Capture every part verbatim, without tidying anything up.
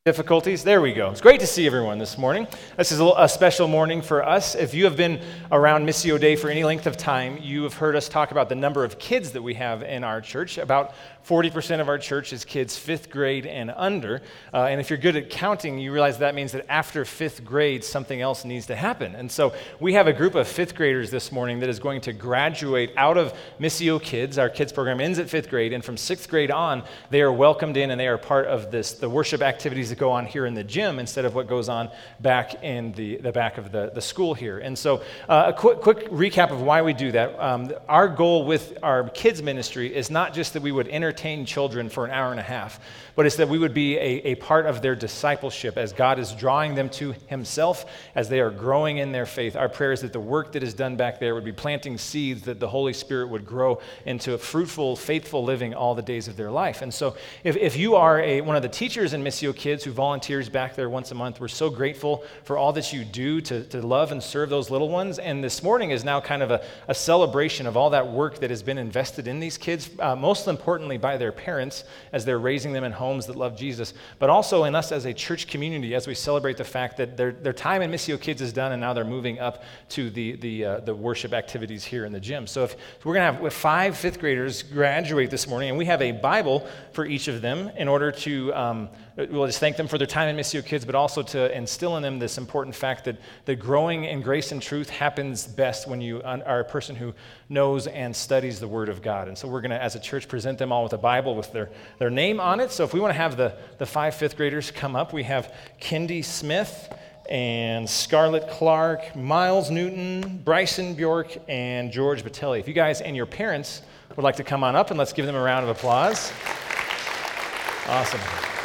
Difficulties. There we go. It's great to see everyone this morning. This is a, a special morning for us. If you have been around Missio Day for any length of time, you have heard us talk about the number of kids that we have in our church. About forty percent of our church is kids fifth grade and under. Uh, and if you're good at counting, you realize that means that after fifth grade, something else needs to happen. And so we have a group of fifth graders this morning that is going to graduate out of Missio Kids. Our kids program ends at fifth grade, and from sixth grade on, they are welcomed in and they are part of this, the worship activities that go on here in the gym instead of what goes on back in the, the back of the, the school here. And so uh, a quick, quick recap of why we do that. Um, our goal with our kids ministry is not just that we would entertain children for an hour and a half, but it's that we would be a, a part of their discipleship as God is drawing them to himself, as they are growing in their faith. Our prayer is that the work that is done back there would be planting seeds that the Holy Spirit would grow into a fruitful, faithful living all the days of their life. And so if, if you are a, one of the teachers in Missio Kids who volunteers back there once a month, we're so grateful for all that you do to, to love and serve those little ones. And this morning is now kind of a, a celebration of all that work that has been invested in these kids, uh, most importantly by their parents as they're raising them in homes that love Jesus, but also in us as a church community as we celebrate the fact that their, their time in Missio Kids is done and now they're moving up to the, the, uh, the worship activities here in the gym. So, if, so we're going to have five fifth graders graduate this morning, and we have a Bible for each of them in order to um, we'll just thank them for their time in Missio Kids, but also to instill in them this important fact that, that growing in grace and truth happens best when you are a person who knows and studies the Word of God. And so we're going to, as a church, present them all with a Bible with their, their name on it. So if we want to have the, the five fifth graders come up, we have Kendi Smith and Scarlett Clark, Miles Newton, Bryson Bjork, and George Batelli. If you guys and your parents would like to come on up, and let's give them a round of applause. Awesome.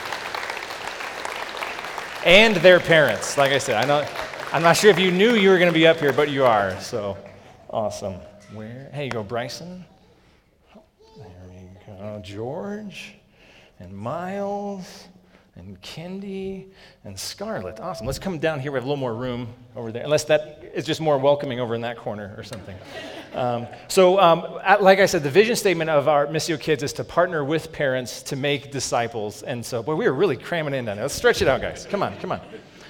And their parents. Like I said, I know, I'm not sure if you knew you were going to be up here, but you are. So awesome. Where? Hey, you go, Bryson. There we go. George and Miles and Kendi and Scarlett. Awesome. Let's come down here. We have a little more room over there, unless that is just more welcoming over in that corner or something. Um, so, um, like I said, the vision statement of our Missio Kids is to partner with parents to make disciples. And so, boy, we are really cramming in on it. Let's stretch it out, guys. Come on, come on.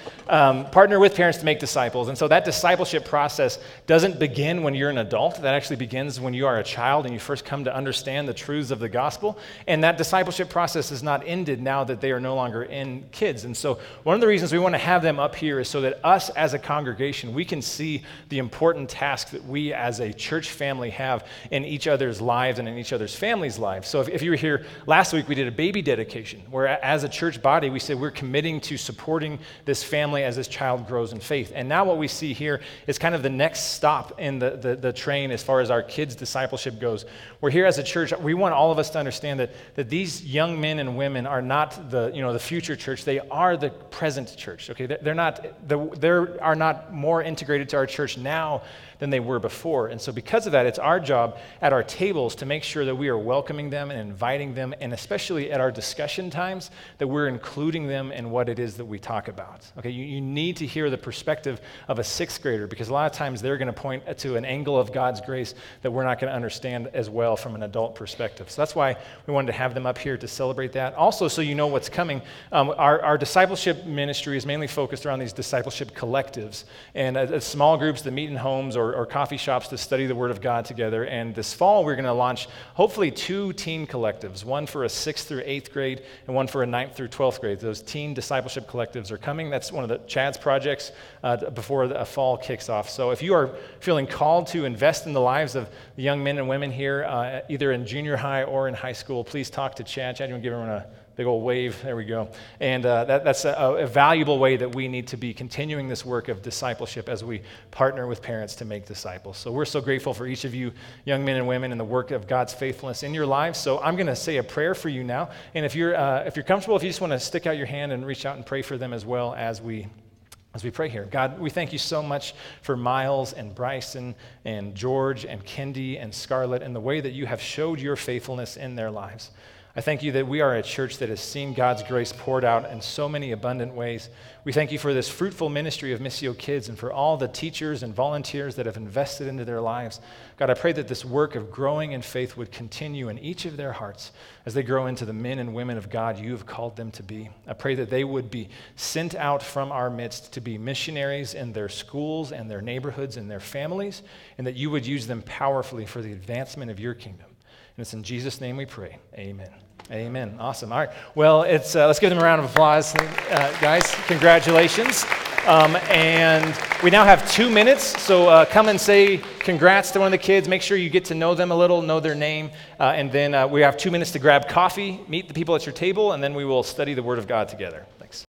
Um, partner with parents to make disciples. And so that discipleship process doesn't begin when you're an adult. That actually begins when you are a child and you first come to understand the truths of the gospel. And that discipleship process is not ended now that they are no longer in kids. And so one of the reasons we want to have them up here is so that us as a congregation, we can see the important task that we as a church family have in each other's lives and in each other's families' lives. So if, if you were here last week, we did a baby dedication where as a church body, we said we're committing to supporting this family as this child grows in faith. And now what we see here is kind of the next stop in the, the, the train as far as our kids' discipleship goes. We're here as a church. We want all of us to understand that, that these young men and women are not the, you know, the future church. They are the present church. Okay, they're not, they are not more integrated to our church now than they were before. And so because of that, it's our job at our tables to make sure that we are welcoming them and inviting them, and especially at our discussion times, that we're including them in what it is that we talk about. Okay, you, you need to hear the perspective of a sixth grader, because a lot of times they're going to point to an angle of God's grace that we're not going to understand as well from an adult perspective. So that's why we wanted to have them up here to celebrate that. Also, so you know what's coming, um, our, our discipleship ministry is mainly focused around these discipleship collectives, and uh, uh, small groups that meet in homes or Or, or coffee shops to study the Word of God together. And this fall, we're going to launch hopefully two teen collectives, one for a sixth through eighth grade and one for a ninth through twelfth grade. Those teen discipleship collectives are coming. That's one of the Chad's projects uh, before the fall kicks off. So if you are feeling called to invest in the lives of the young men and women here, uh, either in junior high or in high school, please talk to Chad. Chad, you want to give everyone a big old wave? There we go. And uh, that, that's a, a valuable way that we need to be continuing this work of discipleship as we partner with parents to make disciples. So we're so grateful for each of you young men and women and the work of God's faithfulness in your lives. So I'm going to say a prayer for you now. And if you're, uh, if you're comfortable, if you just want to stick out your hand and reach out and pray for them as well as we As we pray here. God, we thank you so much for Miles and Bryson and George and Kendi and Scarlett and the way that you have showed your faithfulness in their lives. I thank you that we are a church that has seen God's grace poured out in so many abundant ways. We thank you for this fruitful ministry of Missio Kids and for all the teachers and volunteers that have invested into their lives. God, I pray that this work of growing in faith would continue in each of their hearts as they grow into the men and women of God you have called them to be. I pray that they would be sent out from our midst to be missionaries in their schools and their neighborhoods and their families, and that you would use them powerfully for the advancement of your kingdom. And it's in Jesus' name we pray. Amen. Amen. Awesome. All right. Well, it's uh, let's give them a round of applause, uh, guys. Congratulations. Um, and we now have two minutes, so uh, come and say congrats to one of the kids. Make sure you get to know them a little, know their name, uh, and then uh, we have two minutes to grab coffee, meet the people at your table, and then we will study the Word of God together. Thanks.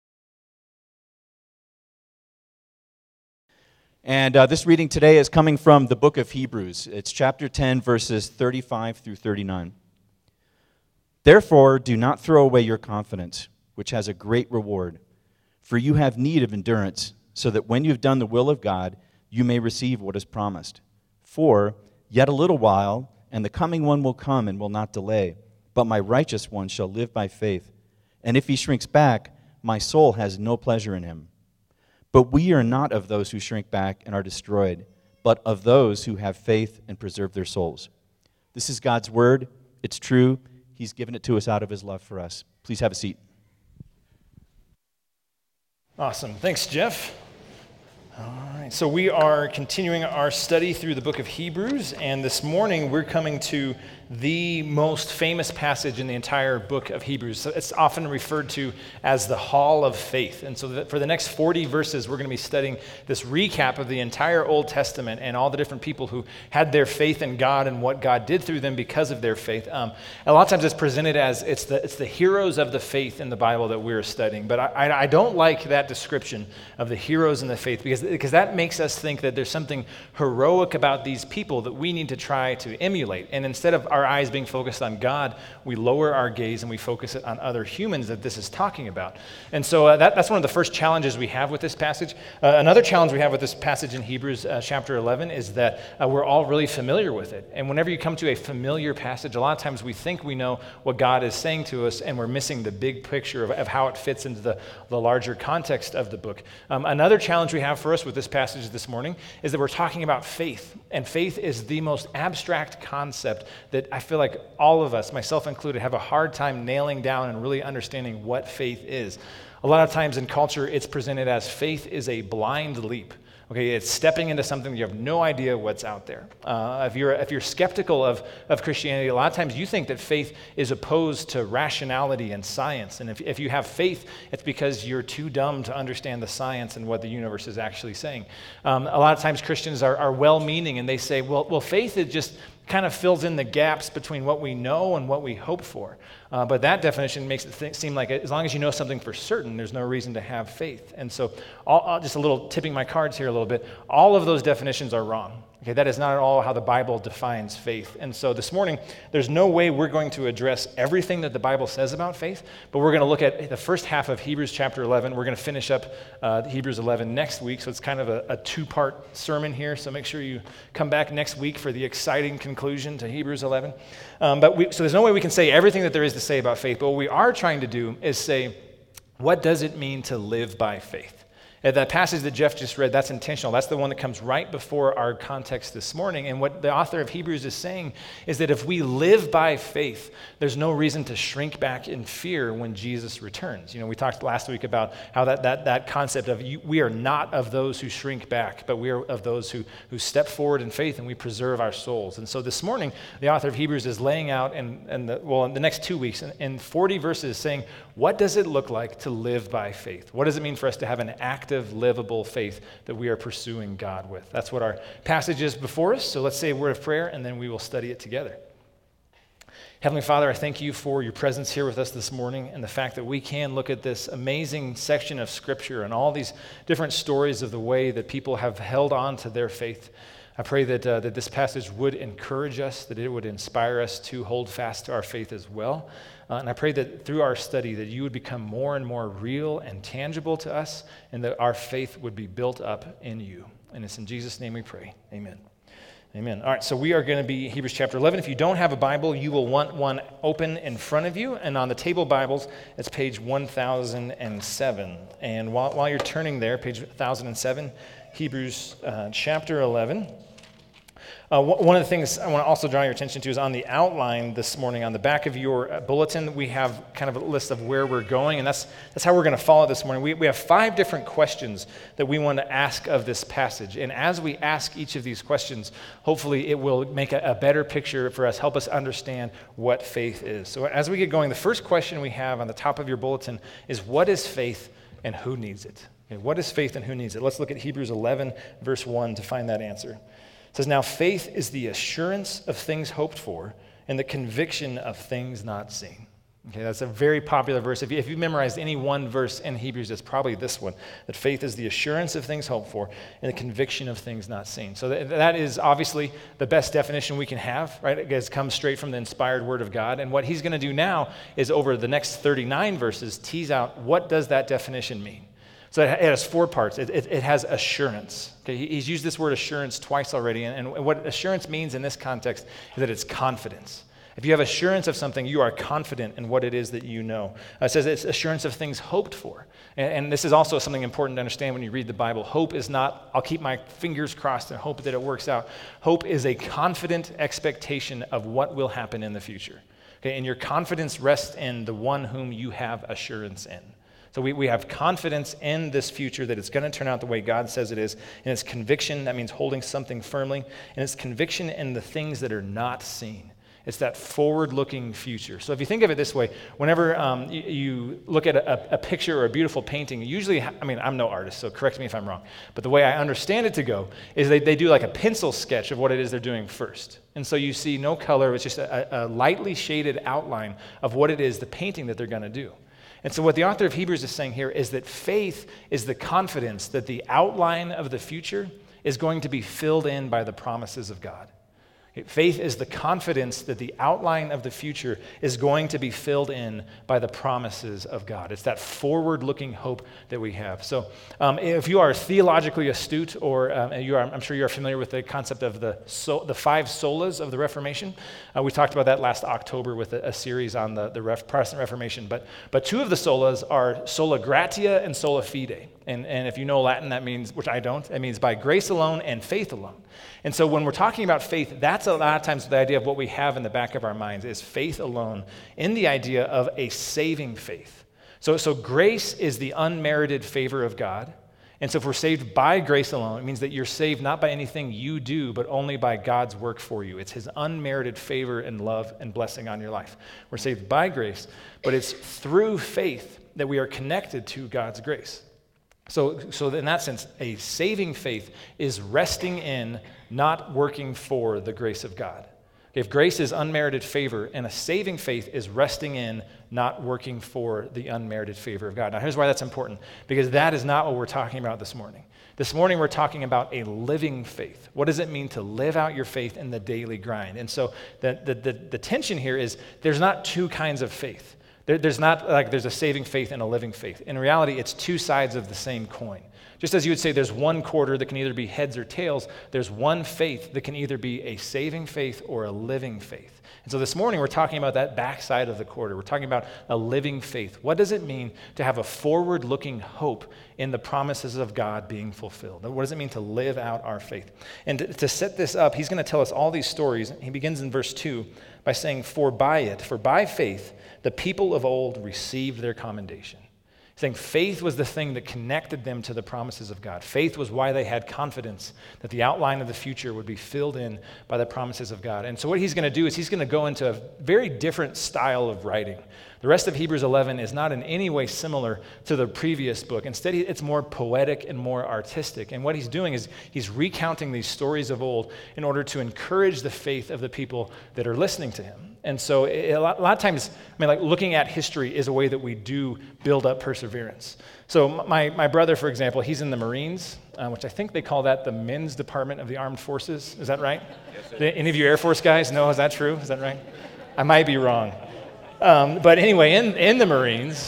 And uh, this reading today is coming from the book of Hebrews. It's chapter ten, verses thirty-five through thirty-nine. Therefore, do not throw away your confidence, which has a great reward. For you have need of endurance, so that when you've done the will of God, you may receive what is promised. For yet a little while, and the coming one will come and will not delay. But my righteous one shall live by faith. And if he shrinks back, my soul has no pleasure in him. But we are not of those who shrink back and are destroyed, but of those who have faith and preserve their souls. This is God's word. It's true. He's given it to us out of his love for us. Please have a seat. Awesome. Thanks, Jeff. All right, so we are continuing our study through the book of Hebrews, and this morning we're coming to the most famous passage in the entire book of Hebrews. So it's often referred to as the Hall of Faith. And so for the next forty verses, we're going to be studying this recap of the entire Old Testament and all the different people who had their faith in God and what God did through them because of their faith. Um, a lot of times it's presented as it's the it's the heroes of the faith in the Bible that we're studying. But I, I, I don't like that description of the heroes in the faith because, because that makes us think that there's something heroic about these people that we need to try to emulate. And instead of our eyes being focused on God, we lower our gaze and we focus it on other humans that this is talking about. And so uh, that, that's one of the first challenges we have with this passage. Uh, another challenge we have with this passage in Hebrews uh, chapter eleven is that uh, we're all really familiar with it. And whenever you come to a familiar passage, a lot of times we think we know what God is saying to us, and we're missing the big picture of, of how it fits into the, the larger context of the book. Um, another challenge we have for us with this passage this morning is that we're talking about faith. And faith is the most abstract concept that I feel like all of us, myself included, have a hard time nailing down and really understanding what faith is. A lot of times in culture, it's presented as faith is a blind leap. Okay, it's stepping into something you have no idea what's out there. Uh, if you're if you're skeptical of, of Christianity, a lot of times you think that faith is opposed to rationality and science. And if, if you have faith, it's because you're too dumb to understand the science and what the universe is actually saying. Um, a lot of times Christians are, are well-meaning and they say, well, well, faith is just kind of fills in the gaps between what we know and what we hope for. Uh, but that definition makes it th- seem like as long as you know something for certain, there's no reason to have faith. And so all, all, just a little tipping my cards here a little bit, all of those definitions are wrong. Okay, that is not at all how the Bible defines faith. And so this morning, there's no way we're going to address everything that the Bible says about faith, but we're going to look at the first half of Hebrews chapter eleven. We're going to finish up uh, Hebrews eleven next week, so it's kind of a, a two-part sermon here, so make sure you come back next week for the exciting conclusion to Hebrews eleven. Um, but we, so there's no way we can say everything that there is to say about faith, but what we are trying to do is say, what does it mean to live by faith? And that passage that Jeff just read, that's intentional. That's the one that comes right before our context this morning. And what the author of Hebrews is saying is that if we live by faith, there's no reason to shrink back in fear when Jesus returns. You know, we talked last week about how that that that concept of you, we are not of those who shrink back, but we are of those who, who step forward in faith and we preserve our souls. And so this morning, the author of Hebrews is laying out, in, in the, well, in the next two weeks, in, in forty verses, saying, what does it look like to live by faith? What does it mean for us to have an active, livable faith that we are pursuing God with? That's what our passage is before us. So let's say a word of prayer, and then we will study it together. Heavenly Father, I thank you for your presence here with us this morning and the fact that we can look at this amazing section of Scripture and all these different stories of the way that people have held on to their faith. I pray that, uh, that this passage would encourage us, that it would inspire us to hold fast to our faith as well. Uh, and I pray that through our study that you would become more and more real and tangible to us, and that our faith would be built up in you. And it's in Jesus' name we pray. Amen. Amen. All right, so we are going to be Hebrews chapter eleven. If you don't have a Bible, you will want one open in front of you. And on the table Bibles, it's page one thousand seven. And while, while you're turning there, page one thousand seven, Hebrews uh, chapter eleven. Uh, one of the things I want to also draw your attention to is on the outline this morning, on the back of your bulletin, we have kind of a list of where we're going, and that's that's how we're going to follow this morning. We, we have five different questions that we want to ask of this passage, and as we ask each of these questions, hopefully it will make a, a better picture for us, help us understand what faith is. So as we get going, the first question we have on the top of your bulletin is, what is faith and who needs it? Okay, what is faith and who needs it? Let's look at Hebrews eleven, verse one to find that answer. It says, now faith is the assurance of things hoped for and the conviction of things not seen. Okay, that's a very popular verse. If, you, if you've memorized any one verse in Hebrews, it's probably this one, that faith is the assurance of things hoped for and the conviction of things not seen. So that, that is obviously the best definition we can have, right? It comes straight from the inspired word of God. And what he's going to do now is over the next thirty-nine verses, tease out what does that definition mean. So it has four parts. It, it, it has assurance. Okay, he's used this word assurance twice already, and, and what assurance means in this context is that it's confidence. If you have assurance of something, you are confident in what it is that you know. Uh, it says it's assurance of things hoped for. And, and this is also something important to understand when you read the Bible. Hope is not, I'll keep my fingers crossed and hope that it works out. Hope is a confident expectation of what will happen in the future. Okay, and your confidence rests in the one whom you have assurance in. So we, we have confidence in this future that it's going to turn out the way God says it is. And it's conviction, that means holding something firmly. And it's conviction in the things that are not seen. It's that forward-looking future. So if you think of it this way, whenever um, you, you look at a, a picture or a beautiful painting, usually, I mean, I'm no artist, so correct me if I'm wrong, but the way I understand it to go is they, they do like a pencil sketch of what it is they're doing first. And so you see no color, it's just a, a lightly shaded outline of what it is, the painting that they're going to do. And so what the author of Hebrews is saying here is that faith is the confidence that the outline of the future is going to be filled in by the promises of God. Faith is the confidence that the outline of the future is going to be filled in by the promises of God. It's that forward-looking hope that we have. So um, if you are theologically astute, or um, you are, I'm sure you are familiar with the concept of the so, the five solas of the Reformation. Uh, we talked about that last October with a, a series on the, the Ref, Protestant Reformation. But, but two of the solas are sola gratia and sola fide. And, and if you know Latin, that means, which I don't, it means by grace alone and faith alone. And so when we're talking about faith, that's a lot of times the idea of what we have in the back of our minds is faith alone, in the idea of a saving faith. So, so grace is the unmerited favor of God. And so if we're saved by grace alone, it means that you're saved not by anything you do, but only by God's work for you. It's his unmerited favor and love and blessing on your life. We're saved by grace, but it's through faith that we are connected to God's grace. So, so in that sense, a saving faith is resting in, not working for the grace of God. If grace is unmerited favor, and a saving faith is resting in, not working for the unmerited favor of God. Now, here's why that's important, because that is not what we're talking about this morning. This morning, we're talking about a living faith. What does it mean to live out your faith in the daily grind? And so the, the, the, the tension here is there's not two kinds of faith. There, there's not like there's a saving faith and a living faith. In reality, it's two sides of the same coin. Just as you would say there's one quarter that can either be heads or tails, there's one faith that can either be a saving faith or a living faith. And so this morning, we're talking about that backside of the quarter. We're talking about a living faith. What does it mean to have a forward-looking hope in the promises of God being fulfilled? What does it mean to live out our faith? And to, to set this up, he's going to tell us all these stories. He begins in verse two by saying, for by it, for by faith, the people of old received their commendation. He's saying faith was the thing that connected them to the promises of God. Faith was why they had confidence that the outline of the future would be filled in by the promises of God. And so what he's going to do is he's going to go into a very different style of writing. The rest of Hebrews eleven is not in any way similar to the previous book. Instead, it's more poetic and more artistic. And what he's doing is he's recounting these stories of old in order to encourage the faith of the people that are listening to him. And so it, a, lot, a lot of times, I mean, like looking at history is a way that we do build up perseverance. So my, my brother, for example, he's in the Marines, uh, which I think they call that the men's department of the armed forces. Is that right? Yes, sir. Any of you Air Force guys know, is that true? Is that right? I might be wrong. Um, but anyway, in, in the Marines,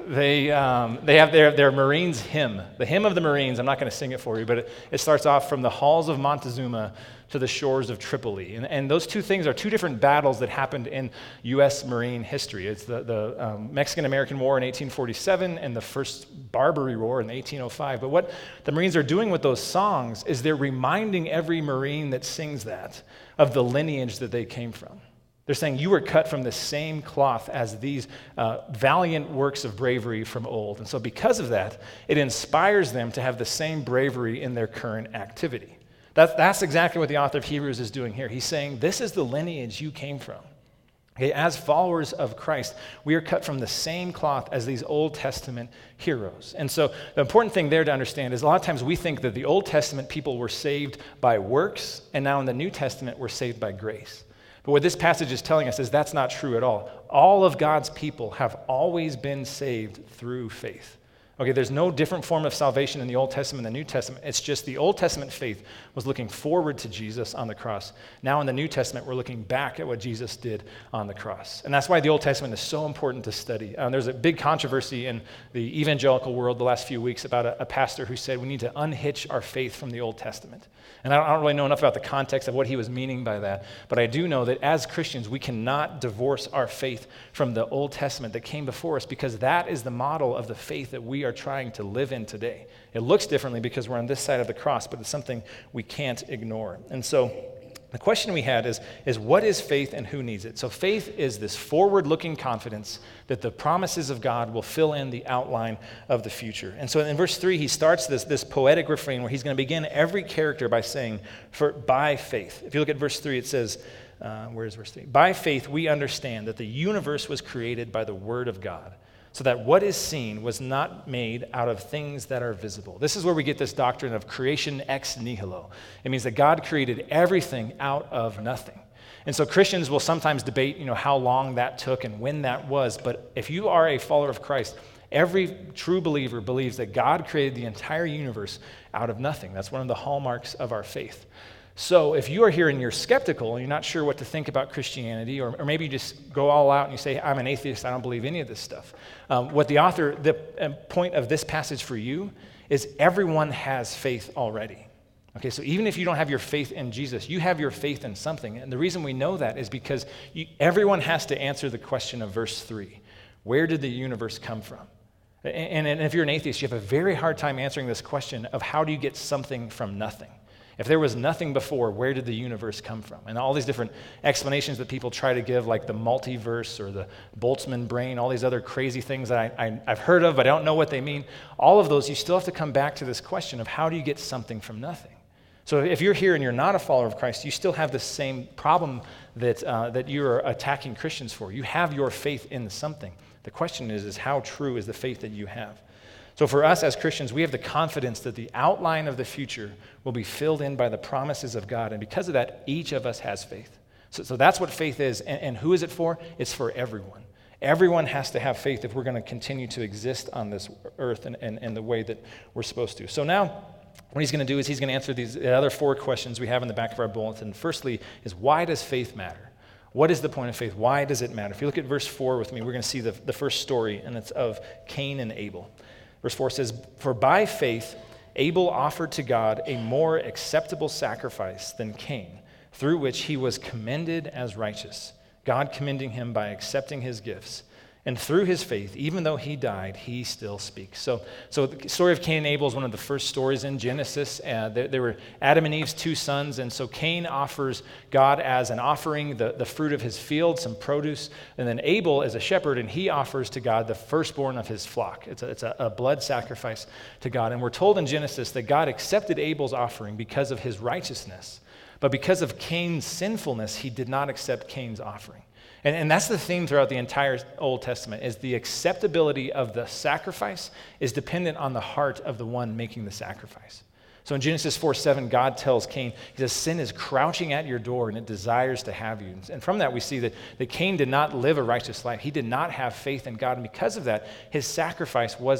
they, um, they have their, their Marines hymn, the hymn of the Marines. I'm not going to sing it for you, but it, it starts off from the halls of Montezuma to the shores of Tripoli. And, and those two things are two different battles that happened in U S Marine history. It's the, the um, Mexican-American War in eighteen forty-seven and the First Barbary War in eighteen oh five. But what the Marines are doing with those songs is they're reminding every Marine that sings that of the lineage that they came from. They're saying you were cut from the same cloth as these uh, valiant works of bravery from old. And so because of that, it inspires them to have the same bravery in their current activity. That's, that's exactly what the author of Hebrews is doing here. He's saying, this is the lineage you came from. Okay, as followers of Christ, we are cut from the same cloth as these Old Testament heroes. And so the important thing there to understand is a lot of times we think that the Old Testament people were saved by works, and now in the New Testament we're saved by grace. But what this passage is telling us is that's not true at all. All of God's people have always been saved through faith. Okay, there's no different form of salvation in the Old Testament than the New Testament. It's just the Old Testament faith was looking forward to Jesus on the cross. Now in the New Testament, we're looking back at what Jesus did on the cross. And that's why the Old Testament is so important to study. Um, there's a big controversy in the evangelical world the last few weeks about a, a pastor who said we need to unhitch our faith from the Old Testament. And I don't, I don't really know enough about the context of what he was meaning by that, but I do know that as Christians, we cannot divorce our faith from the Old Testament that came before us, because that is the model of the faith that we are trying to live in today. It looks differently because we're on this side of the cross, but it's something we can't ignore. And so the question we had is, is what is faith and who needs it? So faith is this forward-looking confidence that the promises of God will fill in the outline of the future. And so in verse three, he starts this, this poetic refrain where he's going to begin every character by saying, "For by faith." If you look at verse three, it says, uh, where is verse three? "By faith we understand that the universe was created by the word of God, so that what is seen was not made out of things that are visible." This is where we get this doctrine of creation ex nihilo. It means that God created everything out of nothing. And so Christians will sometimes debate, you know, how long that took and when that was. But if you are a follower of Christ, every true believer believes that God created the entire universe out of nothing. That's one of the hallmarks of our faith. So if you are here and you're skeptical and you're not sure what to think about Christianity, or, or maybe you just go all out and you say, "I'm an atheist, I don't believe any of this stuff." Um, what the author, the point of this passage for you is everyone has faith already. Okay, so even if you don't have your faith in Jesus, you have your faith in something. And the reason we know that is because you, everyone has to answer the question of verse three. Where did the universe come from? And, and if you're an atheist, you have a very hard time answering this question of how do you get something from nothing? If there was nothing before, where did the universe come from? And all these different explanations that people try to give, like the multiverse or the Boltzmann brain, all these other crazy things that I, I, I've heard of, but I don't know what they mean. All of those, you still have to come back to this question of how do you get something from nothing? So if you're here and you're not a follower of Christ, you still have the same problem that, uh, that you're attacking Christians for. You have your faith in something. The question is, is how true is the faith that you have? So for us as Christians, we have the confidence that the outline of the future will be filled in by the promises of God. And because of that, each of us has faith. So, so that's what faith is. And, and who is it for? It's for everyone. Everyone has to have faith if we're going to continue to exist on this earth and, and, and the way that we're supposed to. So now, what he's going to do is he's going to answer these other four questions we have in the back of our bulletin. Firstly is, why does faith matter? What is the point of faith? Why does it matter? If you look at verse four with me, we're going to see the, the first story, and it's of Cain and Abel. Verse four says, "For by faith Abel offered to God a more acceptable sacrifice than Cain, through which he was commended as righteous, God commending him by accepting his gifts. And through his faith, even though he died, he still speaks." So, so the story of Cain and Abel is one of the first stories in Genesis. Uh, there, there were Adam and Eve's two sons, and so Cain offers God as an offering the, the fruit of his field, some produce, and then Abel is a shepherd, and he offers to God the firstborn of his flock. It's a, it's a, a blood sacrifice to God. And we're told in Genesis that God accepted Abel's offering because of his righteousness, but because of Cain's sinfulness, he did not accept Cain's offering. And, and that's the theme throughout the entire Old Testament, is the acceptability of the sacrifice is dependent on the heart of the one making the sacrifice. So in Genesis four seven, God tells Cain, he says, "Sin is crouching at your door and it desires to have you." And from that we see that, that Cain did not live a righteous life. He did not have faith in God. And because of that, his sacrifice wasn't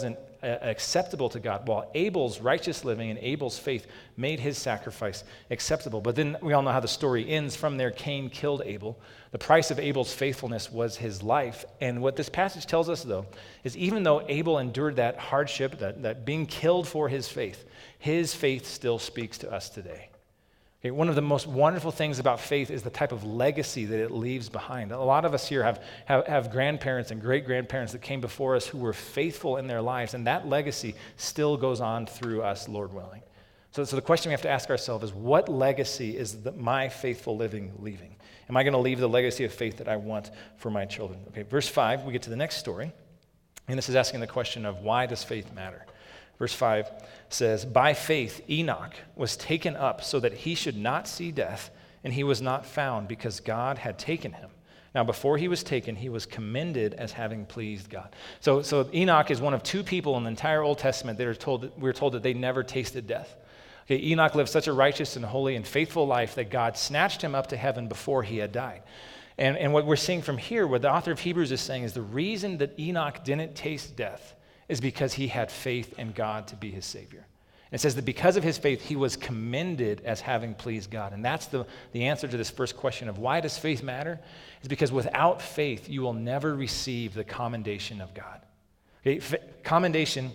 uh, acceptable to God, while Abel's righteous living and Abel's faith made his sacrifice acceptable. But then we all know how the story ends. From there, Cain killed Abel. The price of Abel's faithfulness was his life. And what this passage tells us, though, is even though Abel endured that hardship, that, that being killed for his faith, his faith still speaks to us today. Okay, one of the most wonderful things about faith is the type of legacy that it leaves behind. A lot of us here have, have, have grandparents and great-grandparents that came before us who were faithful in their lives, and that legacy still goes on through us, Lord willing. So, so the question we have to ask ourselves is, what legacy is the, my faithful living leaving? Am I going to leave the legacy of faith that I want for my children? Okay, verse five, we get to the next story, and this is asking the question of, why does faith matter? Verse five says, by faith Enoch was taken up so that he should not see death, and he was not found because God had taken him. Now before he was taken, he was commended as having pleased God. So, so Enoch is one of two people in the entire Old Testament that are told that we're told that they never tasted death. Okay, Enoch lived such a righteous and holy and faithful life that God snatched him up to heaven before he had died. And, and what we're seeing from here, what the author of Hebrews is saying, is the reason that Enoch didn't taste death is because he had faith in God to be his Savior. And it says that because of his faith, he was commended as having pleased God. And that's the, the answer to this first question of why does faith matter? Is because without faith, you will never receive the commendation of God. Okay? F- commendation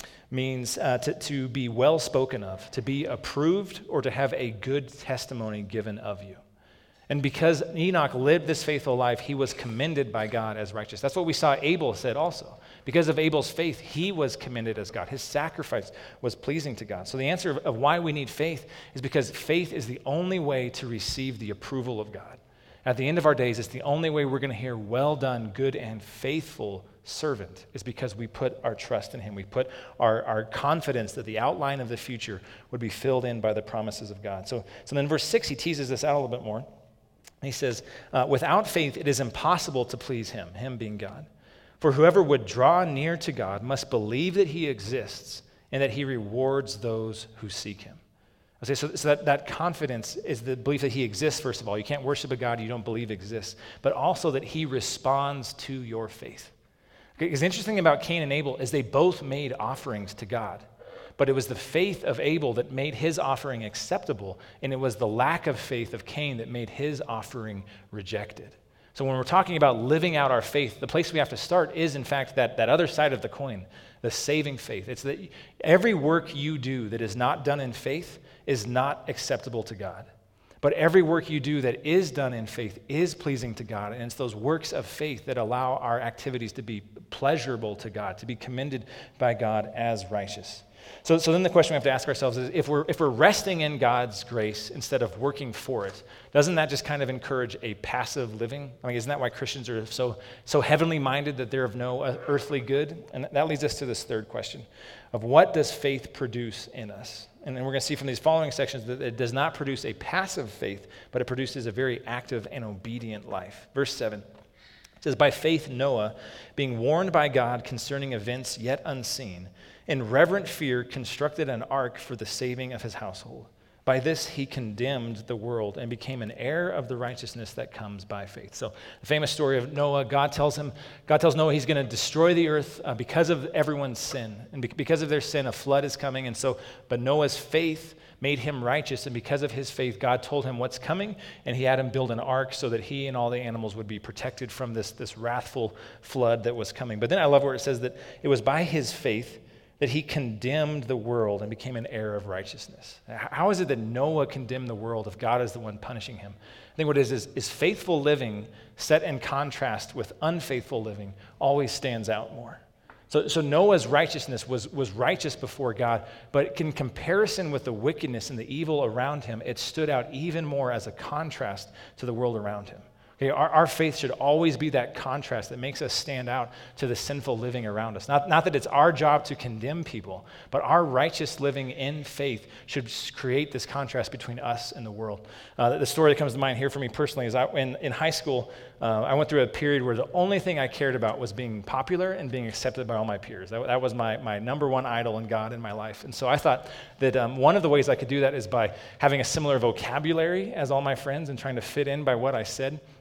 means uh, to, to be well spoken of, to be approved, or to have a good testimony given of you. And because Enoch lived this faithful life, he was commended by God as righteous. That's what we saw Abel said also. Because of Abel's faith, he was commended as God. His sacrifice was pleasing to God. So the answer of, of why we need faith is because faith is the only way to receive the approval of God. At the end of our days, it's the only way we're going to hear, well done, good and faithful servant, is because we put our trust in him. We put our, our confidence that the outline of the future would be filled in by the promises of God. So, so then in verse six, he teases this out a little bit more. He says, uh, without faith, it is impossible to please him, him being God. For whoever would draw near to God must believe that he exists and that he rewards those who seek him. Okay, so, so that, that confidence is the belief that he exists, first of all. You can't worship a God you don't believe exists, but also that he responds to your faith. Okay, because the interesting thing about Cain and Abel is they both made offerings to God. But it was the faith of Abel that made his offering acceptable, and it was the lack of faith of Cain that made his offering rejected. So when we're talking about living out our faith, the place we have to start is, in fact, that, that other side of the coin, the saving faith. It's that every work you do that is not done in faith is not acceptable to God. But every work you do that is done in faith is pleasing to God, and it's those works of faith that allow our activities to be pleasurable to God, to be commended by God as righteous. So, so then the question we have to ask ourselves is, if we're, if we're resting in God's grace instead of working for it, doesn't that just kind of encourage a passive living? I mean, isn't that why Christians are so, so heavenly minded that they're of no earthly good? And that leads us to this third question of, what does faith produce in us? And then we're going to see from these following sections that it does not produce a passive faith, but it produces a very active and obedient life. Verse seven. It says, by faith Noah, being warned by God concerning events yet unseen, in reverent fear constructed an ark for the saving of his household. By this he condemned the world and became an heir of the righteousness that comes by faith. So the famous story of Noah, God tells him, God tells Noah he's going to destroy the earth uh, because of everyone's sin. And be- because of their sin, a flood is coming. And so, but Noah's faith made him righteous, and because of his faith, God told him what's coming, and he had him build an ark so that he and all the animals would be protected from this, this wrathful flood that was coming. But then I love where it says that it was by his faith that he condemned the world and became an heir of righteousness. How is it that Noah condemned the world if God is the one punishing him? I think what it is, is, is faithful living set in contrast with unfaithful living always stands out more. So, so Noah's righteousness was, was righteous before God, but in comparison with the wickedness and the evil around him, it stood out even more as a contrast to the world around him. Okay, our, our faith should always be that contrast that makes us stand out to the sinful living around us. Not, not that it's our job to condemn people, but our righteous living in faith should create this contrast between us and the world. Uh, the story that comes to mind here for me personally is I, in, in high school, uh, I went through a period where the only thing I cared about was being popular and being accepted by all my peers. That, that was my, my number one idol in God in my life. And so I thought that um, one of the ways I could do that is by having a similar vocabulary as all my friends and trying to fit in by what I said.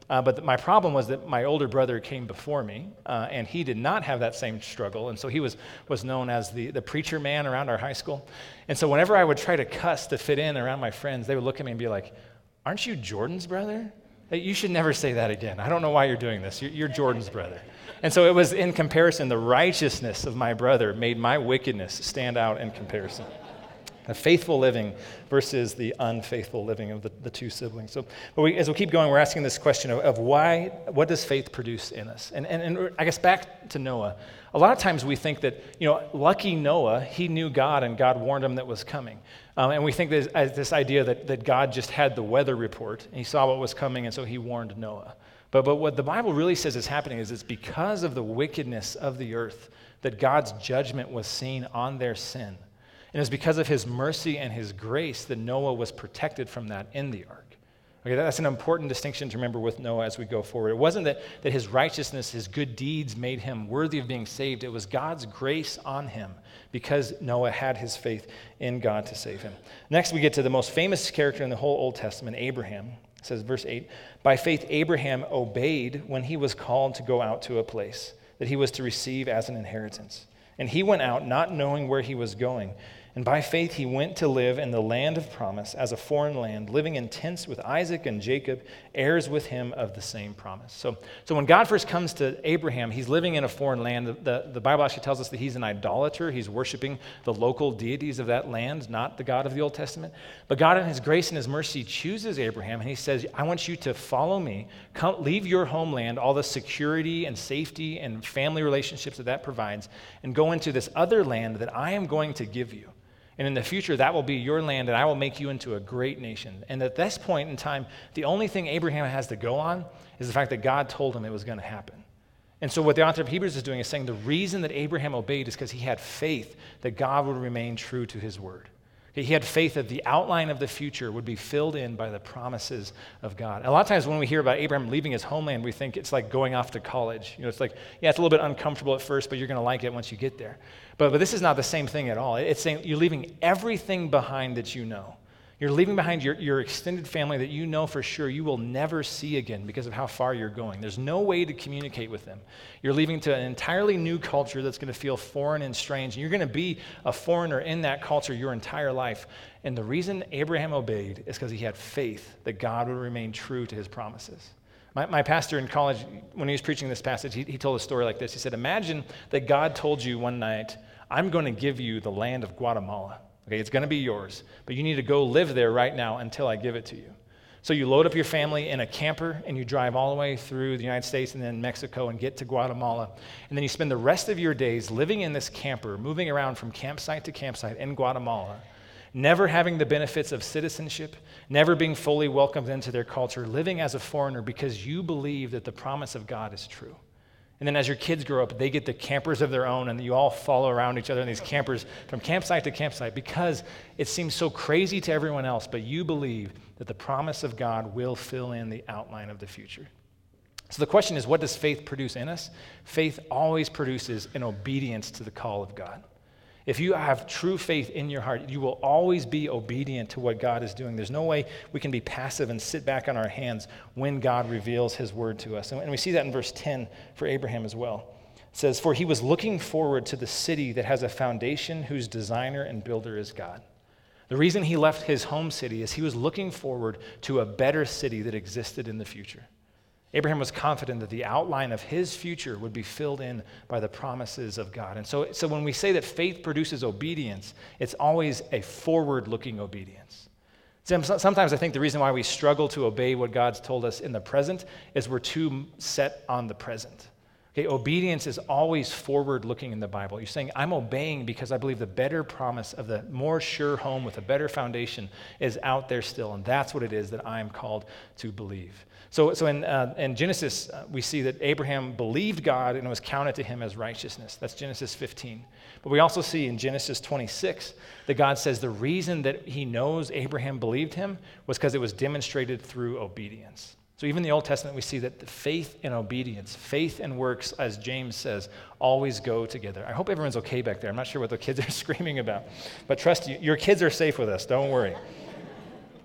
Uh, but th- my problem was that my older brother came before me, uh, and he did not have that same struggle. And so he was, was known as the, the preacher man around our high school. And so whenever I would try to cuss to fit in around my friends, they would look at me and be like, "Aren't you Jordan's brother? Hey, you should never say that again. I don't know why you're doing this. You're, you're Jordan's brother." And so it was in comparison, the righteousness of my brother made my wickedness stand out in comparison. The faithful living versus the unfaithful living of the, the two siblings. So but we, as we keep going, we're asking this question of, of why, what does faith produce in us? And, and, and I guess back to Noah, a lot of times we think that, you know, lucky Noah, he knew God and God warned him that was coming. Um, and we think there's uh, this idea that, that God just had the weather report and he saw what was coming and so he warned Noah. But, but what the Bible really says is happening is it's because of the wickedness of the earth that God's judgment was seen on their sin. And it's because of his mercy and his grace that Noah was protected from that in the ark. Okay, that's an important distinction to remember with Noah as we go forward. It wasn't that, that his righteousness, his good deeds made him worthy of being saved. It was God's grace on him because Noah had his faith in God to save him. Next, we get to the most famous character in the whole Old Testament, Abraham. It says, verse eight, "By faith Abraham obeyed when he was called to go out to a place that he was to receive as an inheritance. And he went out not knowing where he was going. And by faith he went to live in the land of promise as a foreign land, living in tents with Isaac and Jacob, heirs with him of the same promise." So, so when God first comes to Abraham, he's living in a foreign land. The, the Bible actually tells us that he's an idolater. He's worshiping the local deities of that land, not the God of the Old Testament. But God in his grace and his mercy chooses Abraham, and he says, "I want you to follow me. Come, leave your homeland, all the security and safety and family relationships that that provides, and go into this other land that I am going to give you. And in the future, that will be your land, and I will make you into a great nation." And at this point in time, the only thing Abraham has to go on is the fact that God told him it was going to happen. And so what the author of Hebrews is doing is saying the reason that Abraham obeyed is because he had faith that God would remain true to his word. He had faith that the outline of the future would be filled in by the promises of God. And a lot of times when we hear about Abraham leaving his homeland, we think it's like going off to college. You know, it's like, yeah, it's a little bit uncomfortable at first, but you're going to like it once you get there. But, but this is not the same thing at all. It's saying you're leaving everything behind that you know. You're leaving behind your, your extended family that you know for sure you will never see again because of how far you're going. There's no way to communicate with them. You're leaving to an entirely new culture that's going to feel foreign and strange. And you're going to be a foreigner in that culture your entire life. And the reason Abraham obeyed is because he had faith that God would remain true to his promises. My, my pastor in college, when he was preaching this passage, he, he told a story like this. He said, imagine that God told you one night, "I'm going to give you the land of Guatemala. Okay, it's going to be yours, but you need to go live there right now until I give it to you." So you load up your family in a camper and you drive all the way through the United States and then Mexico and get to Guatemala. And then you spend the rest of your days living in this camper, moving around from campsite to campsite in Guatemala, never having the benefits of citizenship, never being fully welcomed into their culture, living as a foreigner because you believe that the promise of God is true. And then as your kids grow up, they get the campers of their own, and you all follow around each other in these campers from campsite to campsite because it seems so crazy to everyone else, but you believe that the promise of God will fill in the outline of the future. So the question is, what does faith produce in us? Faith always produces an obedience to the call of God. If you have true faith in your heart, you will always be obedient to what God is doing. There's no way we can be passive and sit back on our hands when God reveals his word to us. And we see that in verse ten for Abraham as well. It says, "For he was looking forward to the city that has a foundation whose designer and builder is God." The reason he left his home city is he was looking forward to a better city that existed in the future. Abraham was confident that the outline of his future would be filled in by the promises of God. And so, so when we say that faith produces obedience, it's always a forward-looking obedience. Sometimes I think the reason why we struggle to obey what God's told us in the present is we're too set on the present. Okay, obedience is always forward-looking in the Bible. You're saying, I'm obeying because I believe the better promise of the more sure home with a better foundation is out there still, and that's what it is that I'm called to believe. So, so in, uh, in Genesis, uh, we see that Abraham believed God and it was counted to him as righteousness. That's Genesis fifteen. But we also see in Genesis twenty-six that God says the reason that he knows Abraham believed him was because it was demonstrated through obedience. So even in the Old Testament, we see that the faith and obedience, faith and works, as James says, always go together. I hope everyone's okay back there. I'm not sure what the kids are screaming about. But trust you, your kids are safe with us. Don't worry.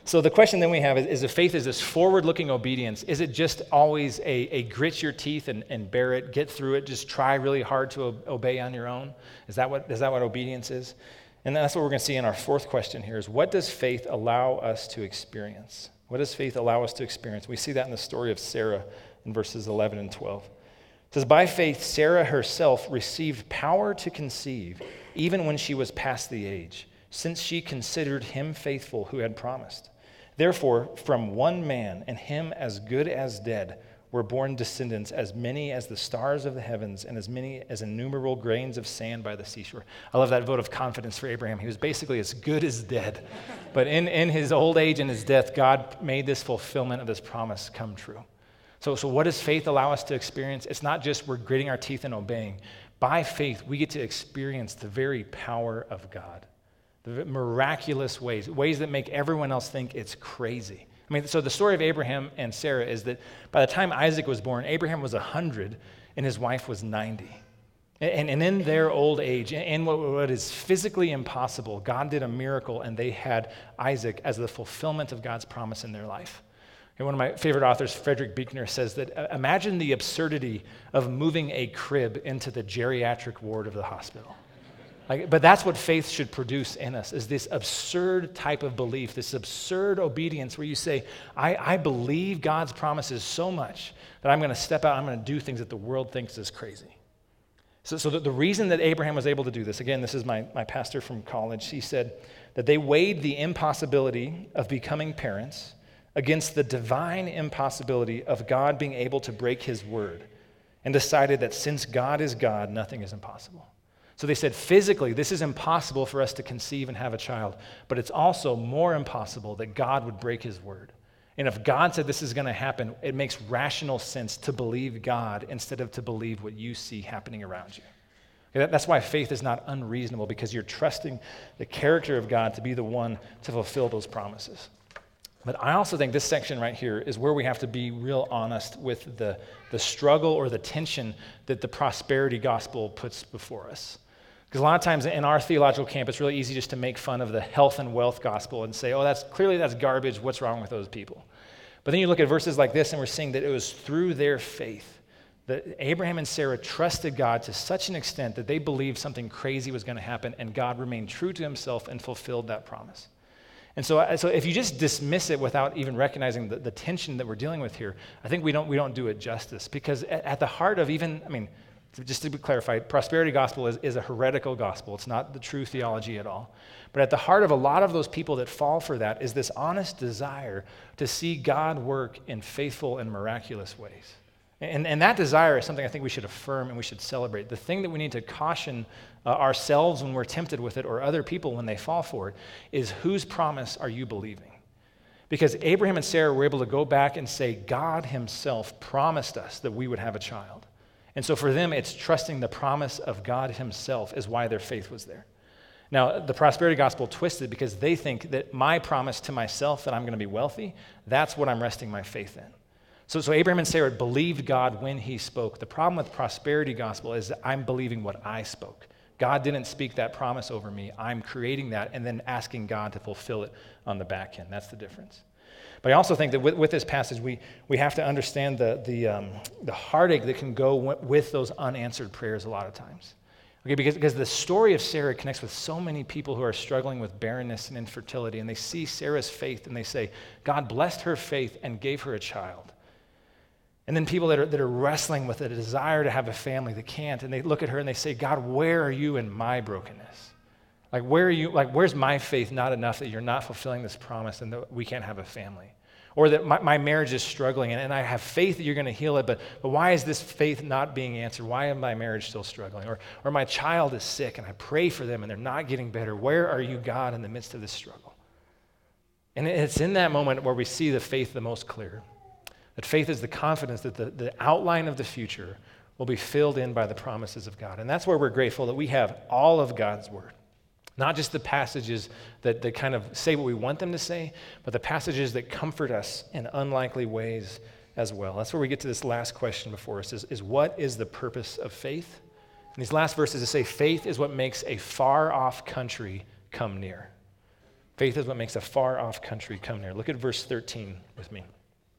So the question then we have is, is if faith is this forward-looking obedience, is it just always a, a grit your teeth and, and bear it, get through it, just try really hard to o- obey on your own? Is that what is that what obedience is? And that's what we're going to see in our fourth question here is, what does faith allow us to experience? What does faith allow us to experience? We see that in the story of Sarah in verses eleven and twelve. It says, by faith, Sarah herself received power to conceive, even when she was past the age, since she considered him faithful who had promised. Therefore, from one man, and him as good as dead, were born descendants as many as the stars of the heavens and as many as innumerable grains of sand by the seashore. I love that vote of confidence for Abraham. He was basically as good as dead. But in, in his old age and his death, God made this fulfillment of this promise come true. So, so what does faith allow us to experience? It's not just we're gritting our teeth and obeying. By faith, we get to experience the very power of God. The miraculous ways, ways that make everyone else think it's crazy. I mean, so the story of Abraham and Sarah is that by the time Isaac was born, Abraham was one hundred and his wife was ninety. And, and in their old age, in what, what is physically impossible, God did a miracle and they had Isaac as the fulfillment of God's promise in their life. And one of my favorite authors, Frederick Buechner, says that uh, imagine the absurdity of moving a crib into the geriatric ward of the hospital. Like, but that's what faith should produce in us, is this absurd type of belief, this absurd obedience where you say, I, I believe God's promises so much that I'm going to step out, I'm going to do things that the world thinks is crazy. So, so the, the reason that Abraham was able to do this, again, this is my, my pastor from college, he said that they weighed the impossibility of becoming parents against the divine impossibility of God being able to break his word, and decided that since God is God, nothing is impossible. So they said, physically, this is impossible for us to conceive and have a child, but it's also more impossible that God would break his word. And if God said this is going to happen, it makes rational sense to believe God instead of to believe what you see happening around you. Okay, that's why faith is not unreasonable, because you're trusting the character of God to be the one to fulfill those promises. But I also think this section right here is where we have to be real honest with the, the struggle or the tension that the prosperity gospel puts before us. Because a lot of times in our theological camp, it's really easy just to make fun of the health and wealth gospel and say, oh, that's clearly that's garbage. What's wrong with those people? But then you look at verses like this, and we're seeing that it was through their faith that Abraham and Sarah trusted God to such an extent that they believed something crazy was going to happen, and God remained true to himself and fulfilled that promise. And so, so if you just dismiss it without even recognizing the, the tension that we're dealing with here, I think we don't we don't do it justice. Because at, at the heart of even, I mean, just to be clarified, prosperity gospel is, is a heretical gospel. It's not the true theology at all. But at the heart of a lot of those people that fall for that is this honest desire to see God work in faithful and miraculous ways. And, and that desire is something I think we should affirm and we should celebrate. The thing that we need to caution uh, ourselves when we're tempted with it, or other people when they fall for it, is whose promise are you believing? Because Abraham and Sarah were able to go back and say, God himself promised us that we would have a child. And so for them, it's trusting the promise of God himself is why their faith was there. Now, the prosperity gospel twisted because they think that my promise to myself that I'm going to be wealthy, that's what I'm resting my faith in. So, so Abraham and Sarah believed God when he spoke. The problem with prosperity gospel is that I'm believing what I spoke. God didn't speak that promise over me. I'm creating that and then asking God to fulfill it on the back end. That's the difference. But I also think that with, with this passage, we, we have to understand the, the, um, the heartache that can go w- with those unanswered prayers a lot of times. Okay, because, because the story of Sarah connects with so many people who are struggling with barrenness and infertility, and they see Sarah's faith and they say, God blessed her faith and gave her a child. And then people that are, that are wrestling with a desire to have a family that can't, and they look at her and they say, God, where are you in my brokenness? Like, where are you, like, where's my faith not enough that you're not fulfilling this promise and that we can't have a family? Or that my, my marriage is struggling and, and I have faith that you're going to heal it, but, but why is this faith not being answered? Why is my marriage still struggling? Or, or my child is sick and I pray for them and they're not getting better. Where are you, God, in the midst of this struggle? And it's in that moment where we see the faith the most clear. That faith is the confidence that the, the outline of the future will be filled in by the promises of God. And that's where we're grateful that we have all of God's word. Not just the passages that, that kind of say what we want them to say, but the passages that comfort us in unlikely ways as well. That's where we get to this last question before us, is, is what is the purpose of faith? And these last verses say faith is what makes a far-off country come near. Faith is what makes a far-off country come near. Look at verse thirteen with me.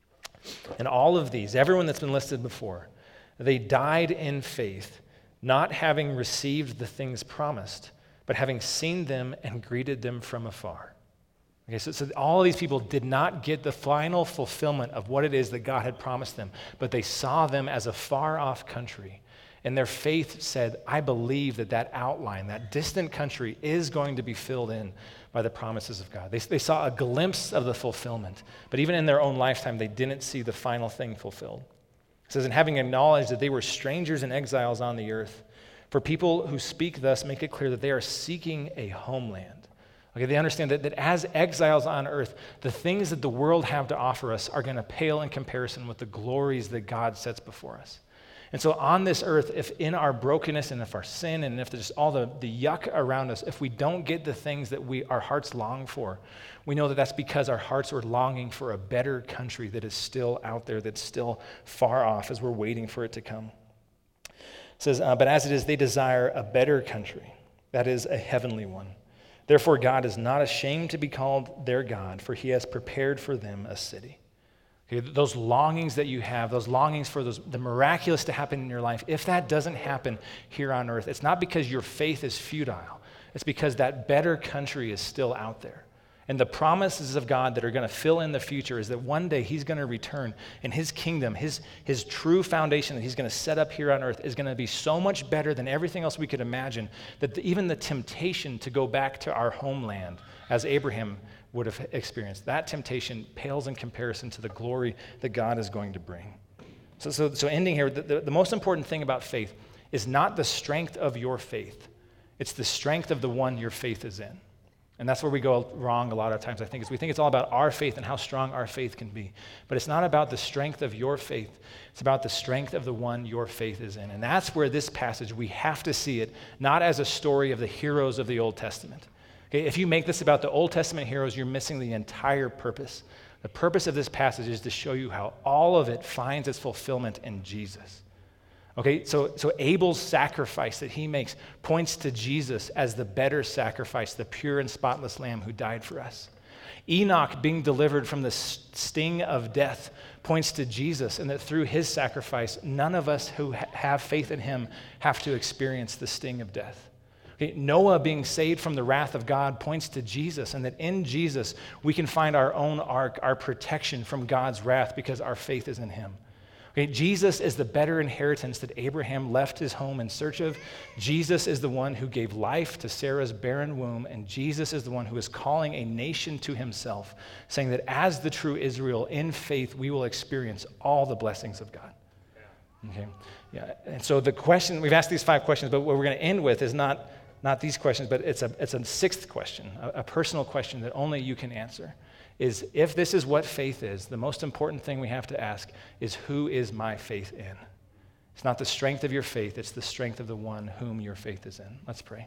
And all of these, everyone that's been listed before, they died in faith, not having received the things promised, but having seen them and greeted them from afar. Okay, so, so all of these people did not get the final fulfillment of what it is that God had promised them, but they saw them as a far-off country. And their faith said, I believe that that outline, that distant country is going to be filled in by the promises of God. They, they saw a glimpse of the fulfillment, but even in their own lifetime, they didn't see the final thing fulfilled. It says, and having acknowledged that they were strangers and exiles on the earth, for people who speak thus make it clear that they are seeking a homeland. Okay, they understand that, that as exiles on earth, the things that the world have to offer us are going to pale in comparison with the glories that God sets before us. And so on this earth, if in our brokenness and if our sin and if there's all the, the yuck around us, if we don't get the things that we our hearts long for, we know that that's because our hearts are longing for a better country that is still out there, that's still far off as we're waiting for it to come. It says, uh, but as it is, they desire a better country, that is a heavenly one. Therefore, God is not ashamed to be called their God, for he has prepared for them a city. Okay, those longings that you have, those longings for those, the miraculous to happen in your life, if that doesn't happen here on earth, it's not because your faith is futile. It's because that better country is still out there. And the promises of God that are going to fill in the future is that one day he's going to return and his kingdom, his, his true foundation that he's going to set up here on earth is going to be so much better than everything else we could imagine that the, even the temptation to go back to our homeland, as Abraham would have experienced, that temptation pales in comparison to the glory that God is going to bring. So, so, so ending here, the, the, the most important thing about faith is not the strength of your faith. It's the strength of the one your faith is in. And that's where we go wrong a lot of times, I think, is we think it's all about our faith and how strong our faith can be. But it's not about the strength of your faith. It's about the strength of the one your faith is in. And that's where this passage, we have to see it, not as a story of the heroes of the Old Testament. Okay, if you make this about the Old Testament heroes, you're missing the entire purpose. The purpose of this passage is to show you how all of it finds its fulfillment in Jesus. Okay, so, so Abel's sacrifice that he makes points to Jesus as the better sacrifice, the pure and spotless lamb who died for us. Enoch being delivered from the sting of death points to Jesus, and that through his sacrifice, none of us who ha- have faith in him have to experience the sting of death. Okay, Noah being saved from the wrath of God points to Jesus, and that in Jesus we can find our own ark, our protection from God's wrath because our faith is in him. Okay, Jesus is the better inheritance that Abraham left his home in search of. Jesus is the one who gave life to Sarah's barren womb, and Jesus is the one who is calling a nation to himself, saying that as the true Israel, in faith, we will experience all the blessings of God. Okay, yeah, and so the question, we've asked these five questions, but what we're going to end with is not Not these questions, but it's a, it's a sixth question, a, a personal question that only you can answer, is if this is what faith is, the most important thing we have to ask is, who is my faith in? It's not the strength of your faith, it's the strength of the one whom your faith is in. Let's pray.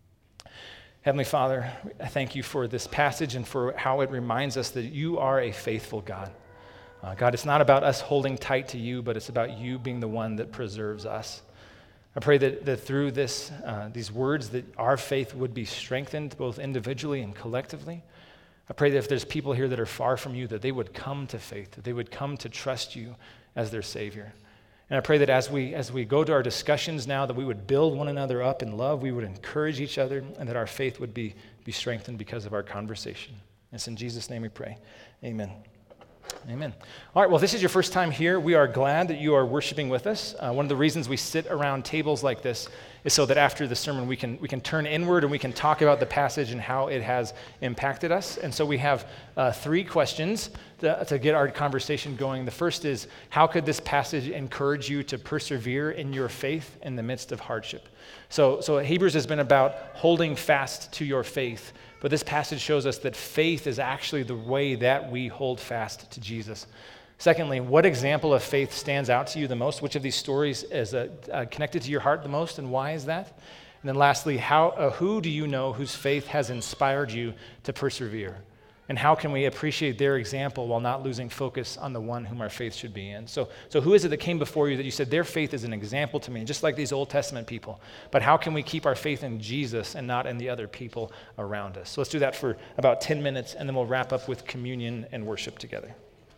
Heavenly Father, I thank you for this passage and for how it reminds us that you are a faithful God. Uh, God, it's not about us holding tight to you, but it's about you being the one that preserves us. I pray that, that through this, uh, these words, that our faith would be strengthened both individually and collectively. I pray that if there's people here that are far from you, that they would come to faith, that they would come to trust you as their Savior. And I pray that as we as we go to our discussions now, that we would build one another up in love, we would encourage each other, and that our faith would be, be strengthened because of our conversation. It's in Jesus' name we pray. Amen. Amen. All right, well, if this is your first time here, we are glad that you are worshiping with us. Uh, one of the reasons we sit around tables like this is so that after the sermon we can we can turn inward and we can talk about the passage and how it has impacted us. And so we have uh, three questions to, to get our conversation going. The first is, how could this passage encourage you to persevere in your faith in the midst of hardship? So, so Hebrews has been about holding fast to your faith. But this passage shows us that faith is actually the way that we hold fast to Jesus. Secondly, what example of faith stands out to you the most? Which of these stories is uh, uh, connected to your heart the most, and why is that? And then lastly, how, uh, who do you know whose faith has inspired you to persevere? And how can we appreciate their example while not losing focus on the one whom our faith should be in? So, so who is it that came before you that you said, their faith is an example to me, just like these Old Testament people? But how can we keep our faith in Jesus and not in the other people around us? So let's do that for about ten minutes, and then we'll wrap up with communion and worship together.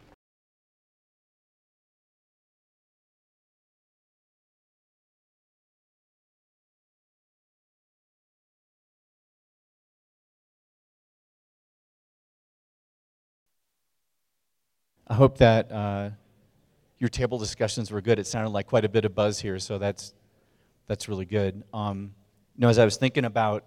I hope that uh, your table discussions were good. It sounded like quite a bit of buzz here, so that's that's really good. Um, you know, as I was thinking about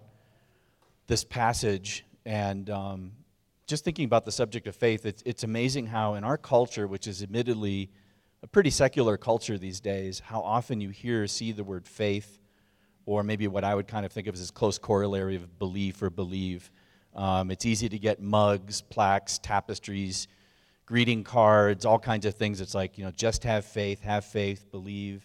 this passage and um, just thinking about the subject of faith, it's, it's amazing how in our culture, which is admittedly a pretty secular culture these days, how often you hear or see the word faith, or maybe what I would kind of think of as this close corollary of belief or believe. Um, it's easy to get mugs, plaques, tapestries, greeting cards, all kinds of things. It's like, you know, just have faith, have faith, believe.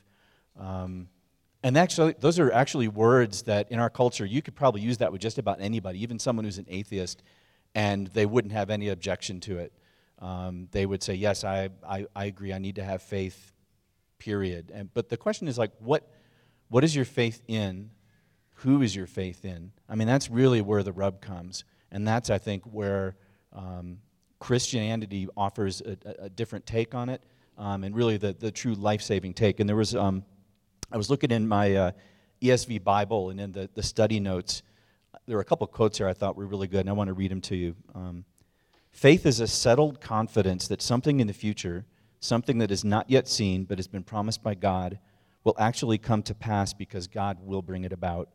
Um, and actually, those are actually words that in our culture, you could probably use that with just about anybody, even someone who's an atheist, and they wouldn't have any objection to it. Um, they would say, yes, I, I, I agree, I need to have faith, period. And, but the question is like, what what is your faith in? Who is your faith in? I mean, that's really where the rub comes. And that's, I think, where Um, Christianity offers a, a different take on it, um, and really the, the true life-saving take. And there was, um, I was looking in my uh, E S V Bible and in the, the study notes, there were a couple quotes here I thought were really good, and I want to read them to you. Um, Faith is a settled confidence that something in the future, something that is not yet seen but has been promised by God, will actually come to pass because God will bring it about.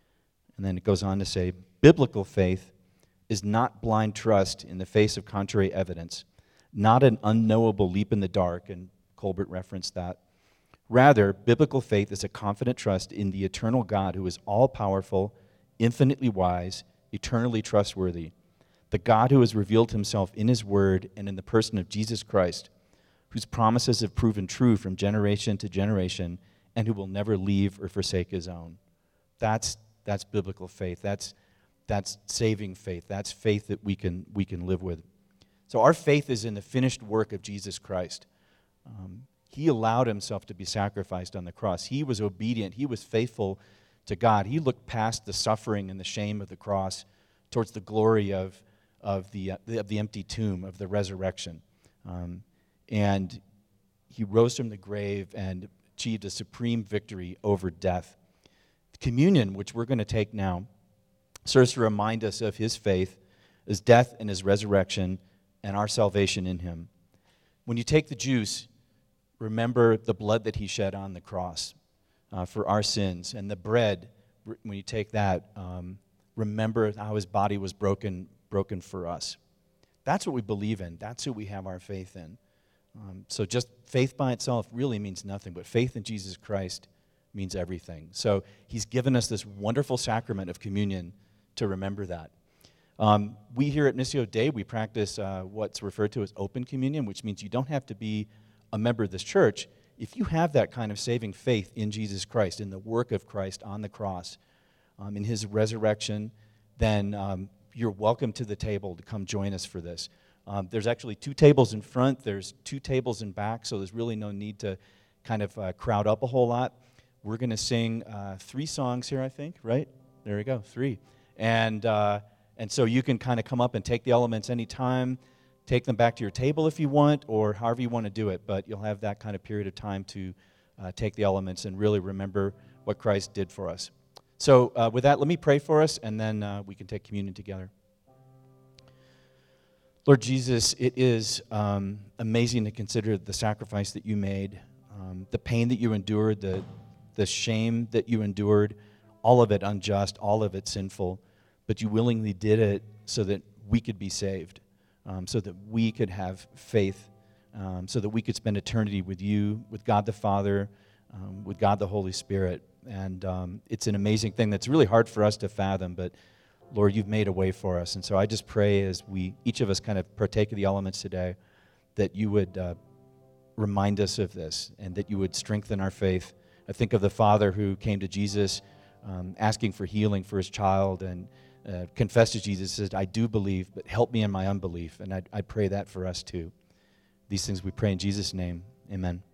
And then it goes on to say, biblical faith is not blind trust in the face of contrary evidence, not an unknowable leap in the dark, and Colbert referenced that. Rather, biblical faith is a confident trust in the eternal God who is all-powerful, infinitely wise, eternally trustworthy, the God who has revealed himself in his word and in the person of Jesus Christ, whose promises have proven true from generation to generation, and who will never leave or forsake his own. That's, that's biblical faith. That's That's saving faith. That's faith that we can we can live with. So our faith is in the finished work of Jesus Christ. Um, he allowed himself to be sacrificed on the cross. He was obedient. He was faithful to God. He looked past the suffering and the shame of the cross towards the glory of, of, the, uh, of the empty tomb, of the resurrection. Um, and he rose from the grave and achieved a supreme victory over death. Communion, which we're going to take now, serves to remind us of his faith, his death and his resurrection, and our salvation in him. When you take the juice, remember the blood that he shed on the cross uh, for our sins. And the bread, when you take that, um, remember how his body was broken, broken for us. That's what we believe in. That's who we have our faith in. Um, so just faith by itself really means nothing, but faith in Jesus Christ means everything. So he's given us this wonderful sacrament of communion to remember that. Um, we here at Missio Dei, we practice uh, what's referred to as open communion, which means you don't have to be a member of this church. If you have that kind of saving faith in Jesus Christ, in the work of Christ on the cross, um, in his resurrection, then um, you're welcome to the table to come join us for this. Um, there's actually two tables in front, there's two tables in back, so there's really no need to kind of uh, crowd up a whole lot. We're going to sing uh, three songs here, I think, right? There we go, three. And uh, and so you can kind of come up and take the elements anytime, take them back to your table if you want, or however you want to do it, but you'll have that kind of period of time to uh, take the elements and really remember what Christ did for us. So uh, with that, let me pray for us, and then uh, we can take communion together. Lord Jesus, it is um, amazing to consider the sacrifice that you made, um, the pain that you endured, the the shame that you endured, all of it unjust, all of it sinful, but you willingly did it so that we could be saved, um, so that we could have faith, um, so that we could spend eternity with you, with God the Father, um, with God the Holy Spirit. And um, it's an amazing thing that's really hard for us to fathom, but Lord, you've made a way for us. And so I just pray as we, each of us kind of partake of the elements today, that you would uh, remind us of this and that you would strengthen our faith. I think of the father who came to Jesus um, asking for healing for his child, and uh, confessed to Jesus, said, I do believe, but help me in my unbelief. And I, I pray that for us too. These things we pray in Jesus' name. Amen.